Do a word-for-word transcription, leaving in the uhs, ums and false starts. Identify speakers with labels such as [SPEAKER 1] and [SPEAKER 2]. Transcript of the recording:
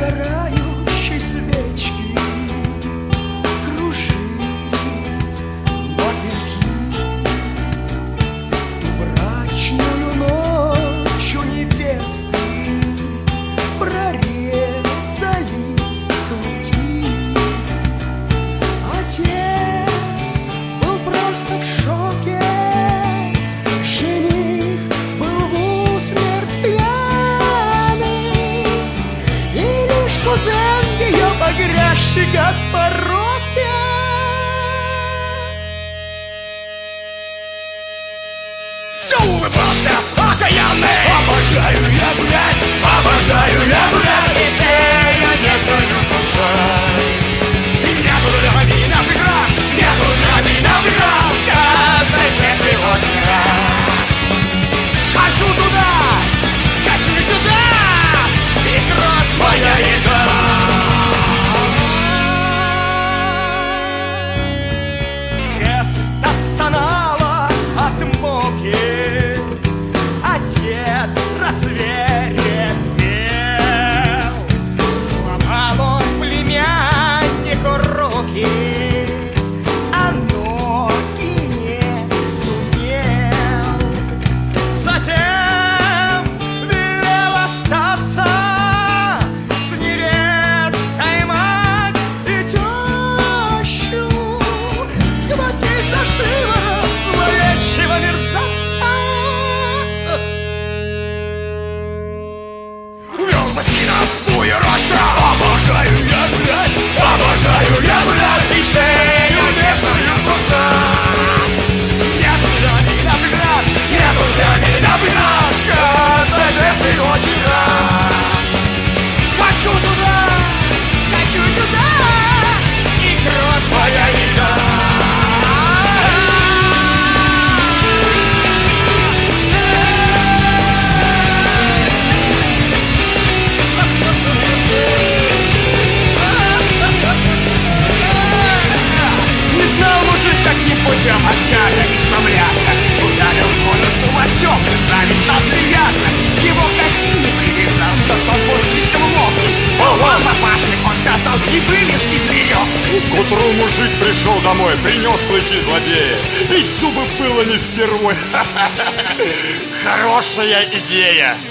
[SPEAKER 1] догорающей свечки кружили мотыльки. В ту брачную ночь у невесты прорезались клыки. Отец был просто в шоке, жених был в усмерть пьяный, и лишь кузен ее, погрязший гад в пороке, все улыбался окаянный. Обожаю я гулять, обожаю я гулять, и шею нежную пускать. И не буду любви на преград, не буду любви на преград, каждой светлый очень рад. Хочу туда, хочу сюда, и кровь моя еда. Невеста стонала от муки, отец рассверепел. Сломал он племяннику руки, а ноги не сумел. Затем велел остаться с невестой мать и тещу, схватить за шиворот зловещего мерзавца. Увел бассейна в тую рощу. Обожаю я гулять, обожаю я гулять, и шею нежную кусать. Нету любви на преград, нету любви на преград, каждой жертве очень рад. Хочу туда, хочу сюда, и кровь моя еда. Не знал мужик, каким путем от гада избавляться. Ударил по носу локтем, и сами стал смеяться. Его к оси не привязал, но тот был слишком ловкий. Ого, папашник, он сказал, и вылез из веревки.
[SPEAKER 2] К утру мужик пришел домой, принес клыки злодея. Бить зубы было не впервой. Хорошая идея.